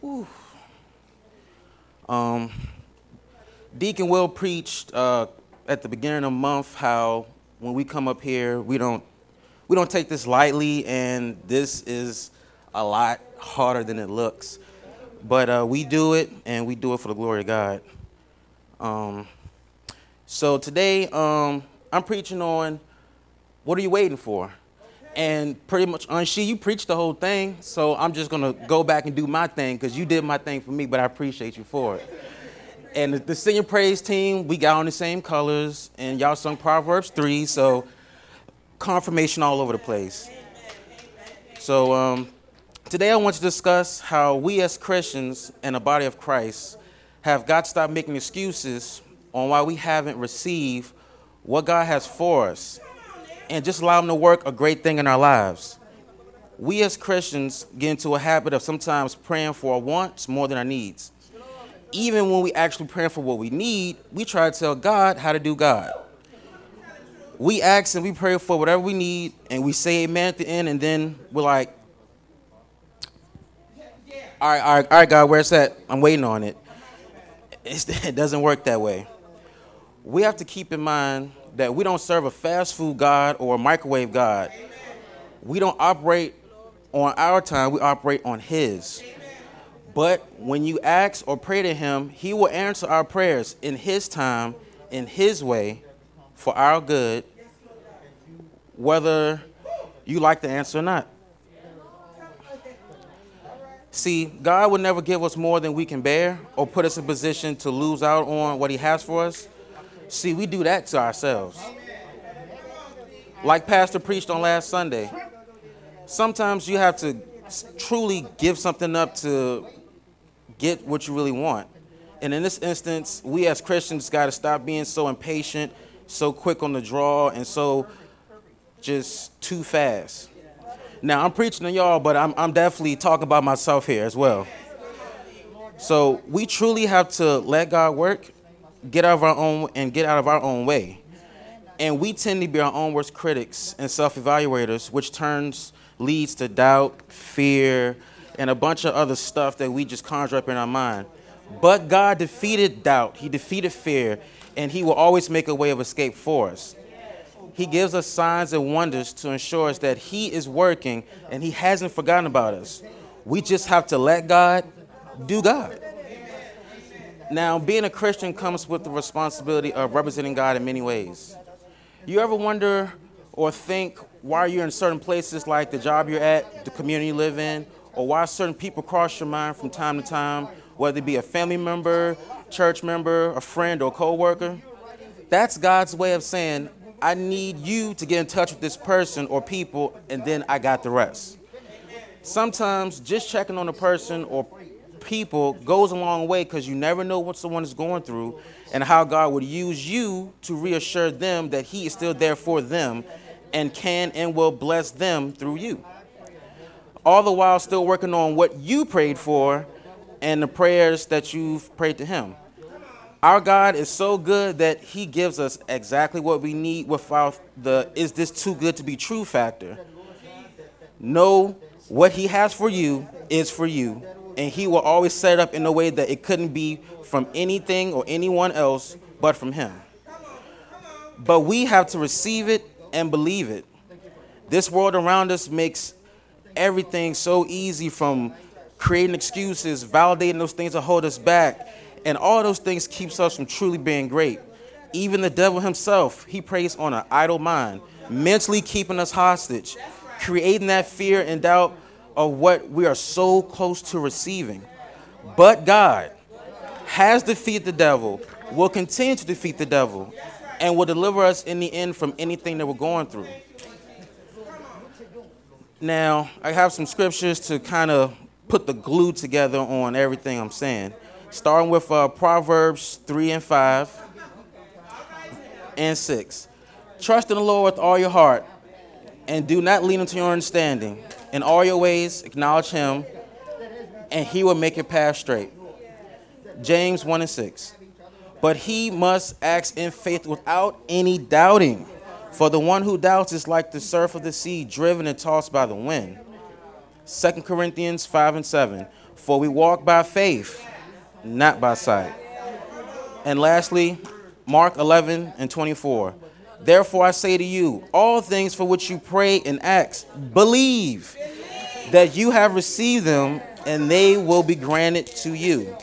Um, Deacon Will preached at the beginning of the month how when we come up here, we don't take this lightly, and this is a lot harder than it looks. But we do it, and we do it for the glory of God. So today, I'm preaching on what are you waiting for? And pretty much, Anshi, you preached the whole thing, so I'm just going to go back and do my thing because you did my thing for me, but I appreciate you for it. And the singing praise team, we got on the same colors, and y'all sung Proverbs 3, so confirmation all over the place. So today I want to discuss how we as Christians and the body of Christ have got to stop making excuses on why we haven't received what God has for us, and just allow him to work a great thing in our lives. We as Christians get into a habit of sometimes praying for our wants more than our needs. Even when we actually praying for what we need, we try to tell God how to do God. We ask and we pray for whatever we need, and we say amen at the end, and then we're like, all right, God, where's that? I'm waiting on it. It doesn't work that way. We have to keep in mind that we don't serve a fast food God or a microwave God. We don't operate on our time, we operate on his. But when you ask or pray to him, he will answer our prayers in his time, in his way, for our good, whether you like the answer or not. See, God will never give us more than we can bear or put us in a position to lose out on what he has for us. See, we do that to ourselves. Like Pastor preached on last Sunday, sometimes you have to truly give something up to get what you really want. And in this instance, we as Christians got to stop being so impatient, so quick on the draw, and so just too fast. Now, I'm preaching to y'all, but I'm definitely talking about myself here as well. So we truly have to let God work, get out of our own way. And we tend to be our own worst critics and self-evaluators, which leads to doubt, fear, and a bunch of other stuff that we just conjure up in our mind. But God defeated doubt, he defeated fear, and he will always make a way of escape for us. He gives us signs and wonders to ensure us that he is working and he hasn't forgotten about us. We just have to let God do God. Now, being a Christian comes with the responsibility of representing God in many ways. You ever wonder or think why you're in certain places like the job you're at, the community you live in, or why certain people cross your mind from time to time, whether it be a family member, church member, a friend, or co-worker? That's God's way of saying, I need you to get in touch with this person or people, and then I got the rest. Sometimes just checking on a person or people goes a long way because you never know what someone is going through and how God would use you to reassure them that he is still there for them and can and will bless them through you. All the while still working on what you prayed for and the prayers that you've prayed to him. Our God is so good that he gives us exactly what we need without the is this too good to be true factor. Know what he has for you is for you. And he will always set it up in a way that it couldn't be from anything or anyone else but from him. But we have to receive it and believe it. This world around us makes everything so easy, from creating excuses, validating those things that hold us back. And all those things keeps us from truly being great. Even the devil himself, he preys on an idle mind, mentally keeping us hostage, creating that fear and doubt of what we are so close to receiving. But God has defeated the devil, will continue to defeat the devil, and will deliver us in the end from anything that we're going through. Now, I have some scriptures to kind of put the glue together on everything I'm saying, starting with Proverbs 3 and 5 and 6. Trust in the Lord with all your heart, and do not lean into your understanding. In all your ways, acknowledge him, and he will make your path straight. James 1 and 6. But he must act in faith without any doubting. For the one who doubts is like the surf of the sea, driven and tossed by the wind. 2 Corinthians 5 and 7. For we walk by faith, not by sight. And lastly, Mark 11:24. Therefore I say to you, all things for which you pray and ask, believe that you have received them, and they will be granted to you.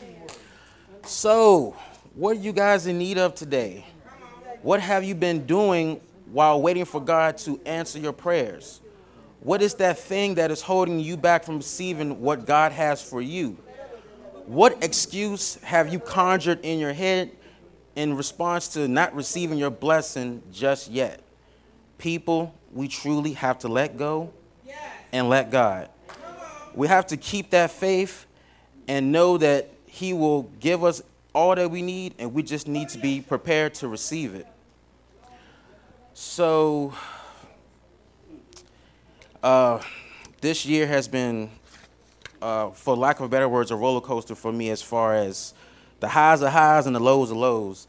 So, what are you guys in need of today? What have you been doing while waiting for God to answer your prayers? What is that thing that is holding you back from receiving what God has for you? What excuse have you conjured in your head in response to not receiving your blessing just yet? People, we truly have to let go and let God. We have to keep that faith and know that He will give us all that we need, and we just need to be prepared to receive it. So, this year has been, for lack of better words, a roller coaster for me as far as the highs are highs and the lows are lows.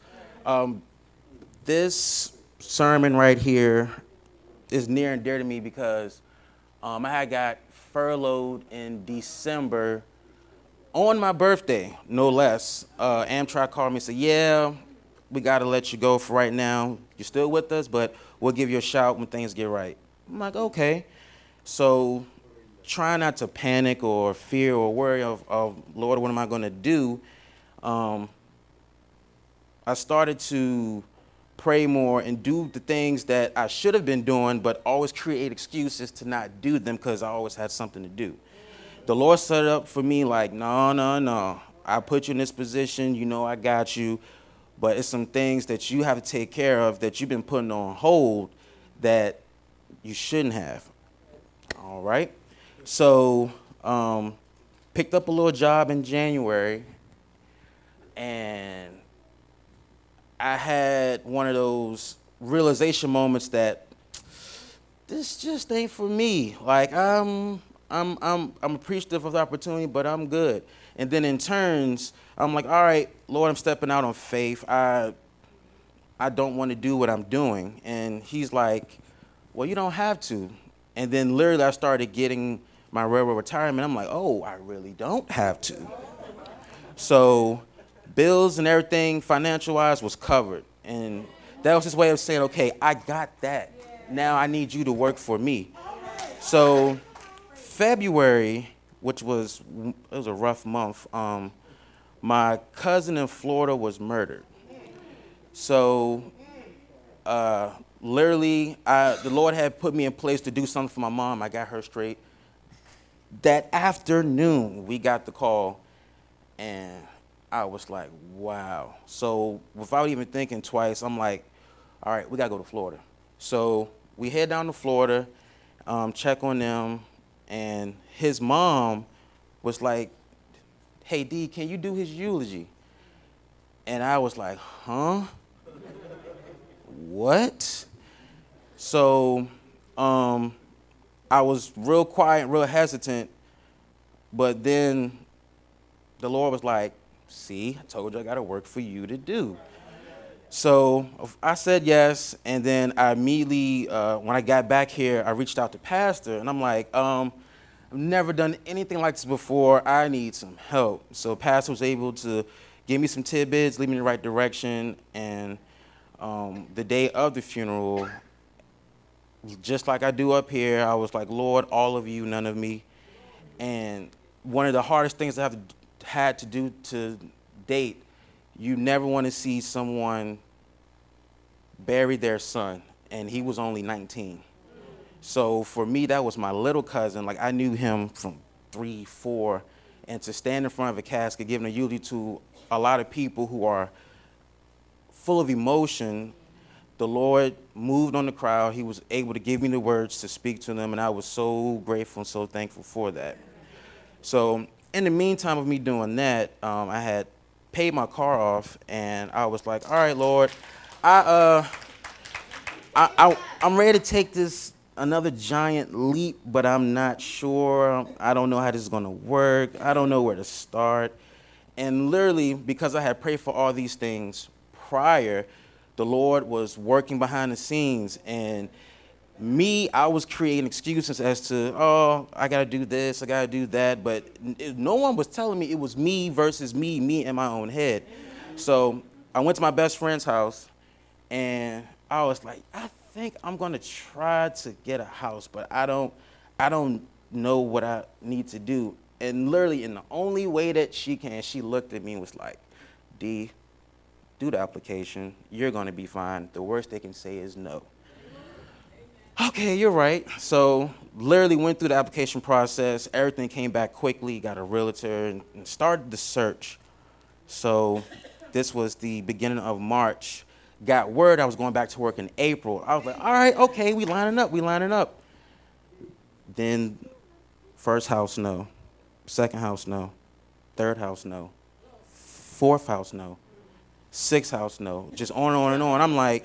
This sermon right here is near and dear to me because I had got furloughed in December on my birthday, no less. Amtrak called me and said, yeah, we got to let you go for right now. You're still with us, but we'll give you a shout when things get right. I'm like, okay. So trying not to panic or fear or worry of Lord, what am I going to do? I started to pray more and do the things that I should have been doing, but always create excuses to not do them because I always had something to do. The Lord set it up for me like, no. I put you in this position. You know I got you. But it's some things that you have to take care of that you've been putting on hold that you shouldn't have. All right? So picked up a little job in January, and I had one of those realization moments that this just ain't for me. Like I'm appreciative of the opportunity, but I'm good. And then in turns, I'm like, all right, Lord, I'm stepping out on faith. I don't want to do what I'm doing. And He's like, well, you don't have to. And then literally I started getting my railroad retirement. I'm like, oh, I really don't have to. So bills and everything financial-wise was covered. And that was His way of saying, okay, I got that. Now I need you to work for me. So February, which was a rough month, my cousin in Florida was murdered. So literally, the Lord had put me in place to do something for my mom. I got her straight. That afternoon, we got the call, and I was like, wow. So without even thinking twice, I'm like, all right, we got to go to Florida. So we head down to Florida, check on them, and his mom was like, hey, D, can you do his eulogy? And I was like, huh? What? So I was real quiet, real hesitant, but then the Lord was like, see, I told you I got to work for you to do. So I said yes, and then I immediately, when I got back here, I reached out to Pastor, and I'm like, I've never done anything like this before. I need some help. So Pastor was able to give me some tidbits, lead me in the right direction, and the day of the funeral, just like I do up here, I was like, Lord, all of you, none of me. And one of the hardest things I had to do to date, you never want to see someone bury their son, and he was only 19. So for me, that was my little cousin. Like, I knew him from 3, 4, and to stand in front of a casket giving a eulogy to a lot of people who are full of emotion, the Lord moved on the crowd. He was able to give me the words to speak to them, and I was so grateful and so thankful for that. So in the meantime of me doing that, I had paid my car off, and I was like, all right, Lord, I'm ready to take this another giant leap, but I'm not sure. I don't know how this is going to work. I don't know where to start. And literally, because I had prayed for all these things prior, the Lord was working behind the scenes, and I was creating excuses as to, oh, I got to do this, I got to do that. But no one was telling me it was me versus me in my own head. So I went to my best friend's house, and I was like, I think I'm going to try to get a house, but I don't know what I need to do. And literally in the only way that she looked at me and was like, D, do the application. You're going to be fine. The worst they can say is no. Okay, you're right. So literally went through the application process. Everything came back quickly, got a realtor, and started the search. So this was the beginning of March. Got word I was going back to work in April. I was like, all right, okay, we lining up. Then first house, no. Second house, no. Third house, no. Fourth house, no. Sixth house, no. Just on and on and on. I'm like,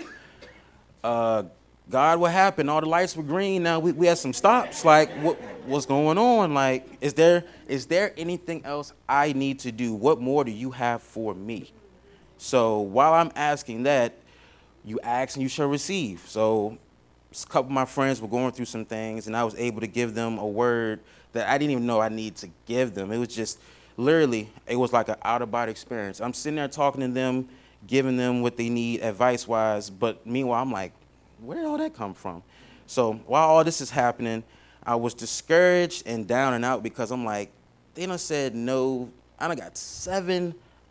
God, what happened? All the lights were green. Now we had some stops. Like, what's going on? Like, is there anything else I need to do? What more do you have for me? So while I'm asking that, you ask and you shall receive. So a couple of my friends were going through some things, and I was able to give them a word that I didn't even know I needed to give them. It was just literally, it was like an out-of-body experience. I'm sitting there talking to them, giving them what they need advice-wise, but meanwhile, I'm like, where did all that come from? So while all this is happening, I was discouraged and down and out because I'm like, they done said no. I done got 7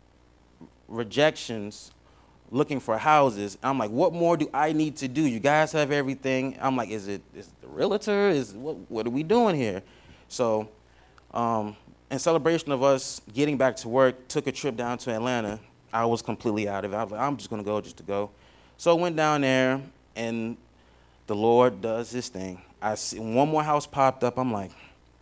rejections looking for houses. I'm like, what more do I need to do? You guys have everything. I'm like, is it the realtor? What are we doing here? So in celebration of us getting back to work, took a trip down to Atlanta. I was completely out of it. I was like, I'm just going to go just to go. So I went down there, and the Lord does his thing. I see one more house popped up. I'm like,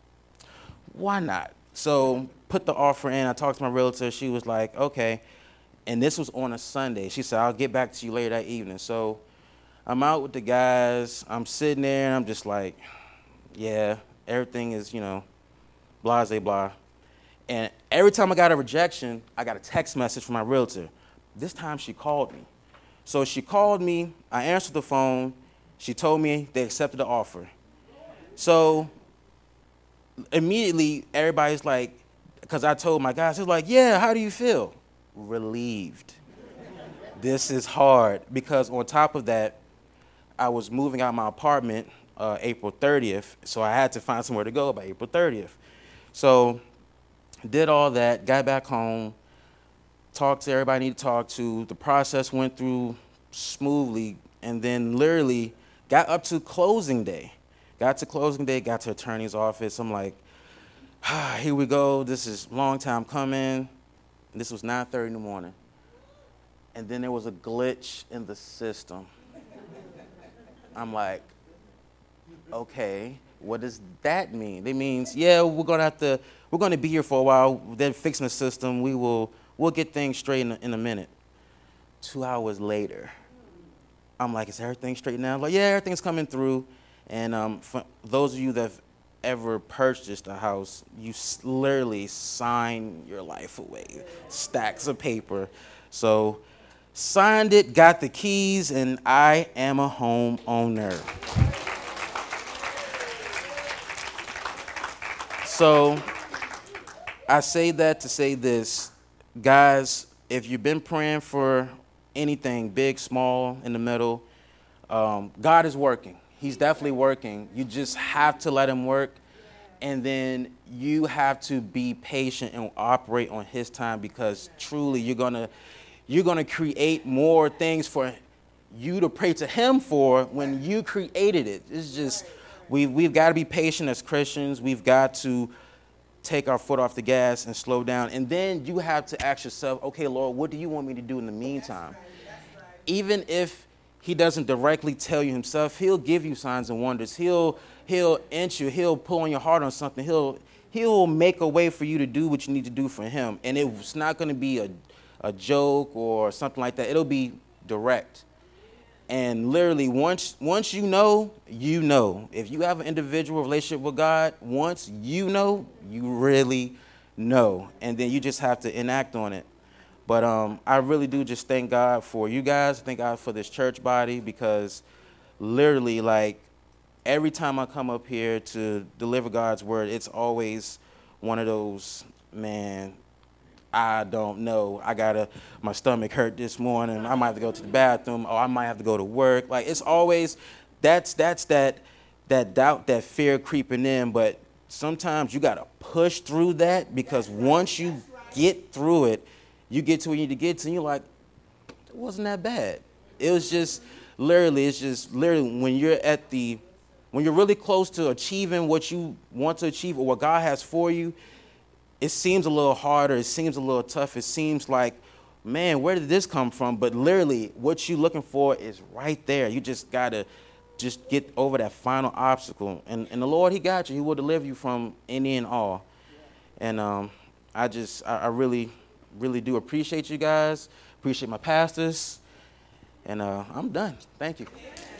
why not? So put the offer in. I talked to my realtor. She was like, okay. And this was on a Sunday. She said, I'll get back to you later that evening. So I'm out with the guys. I'm sitting there, and I'm just like, yeah, everything is, blase blah. And every time I got a rejection, I got a text message from my realtor. This time she called me. So she called me. I answered the phone. She told me they accepted the offer. So immediately, everybody's like, because I told my guys, they're like, yeah, how do you feel? Relieved. This is hard because on top of that, I was moving out of my apartment April 30th, so I had to find somewhere to go by April 30th. So did all that, got back home, talked to everybody I needed to talk to. The process went through smoothly, and then literally got up to closing day. Got to attorney's office. I'm like, here we go. This is a long time coming. This was 9:30 in the morning. And then there was a glitch in the system. I'm like, okay, what does that mean? It means, yeah, we're gonna be here for a while. They're fixing the system. We'll get things straight in a minute. 2 hours later, I'm like, is everything straight now? Like, yeah, everything's coming through. And for those of you that have ever purchased a house, you literally sign your life away, stacks of paper. So signed it, got the keys, and I am a homeowner. So I say that to say this, guys, if you've been praying for anything, big, small, in the middle, God is working. He's definitely working. You just have to let him work. And then you have to be patient and operate on his time, because truly you're gonna create more things for you to pray to him for when you created it. It's just, we've got to be patient as Christians. We've got to take our foot off the gas and slow down. And then you have to ask yourself, okay, Lord, what do you want me to do in the meantime? Even if he doesn't directly tell you himself, he'll give you signs and wonders. He'll inch you. He'll pull on your heart on something. He'll make a way for you to do what you need to do for him. And it's not going to be a joke or something like that. It'll be direct. And literally, once you know, you know. If you have an individual relationship with God, once you know, you really know. And then you just have to enact on it. But I really do just thank God for you guys. Thank God for this church body, because literally, like, every time I come up here to deliver God's word, it's always one of those, man, I don't know. My stomach hurt this morning. I might have to go to the bathroom, or I might have to go to work. Like, it's always, that's that doubt, that fear creeping in. But sometimes you got to push through that, because once you get through it, you get to where you need to get to, and you're like, it wasn't that bad. It's just literally when you're really close to achieving what you want to achieve or what God has for you, it seems a little harder. It seems a little tough. It seems like, man, where did this come from? But literally what you're looking for is right there. You just got to just get over that final obstacle. And the Lord, he got you. He will deliver you from any and all. And I really, really do appreciate you guys. Appreciate my pastors. And I'm done. Thank you.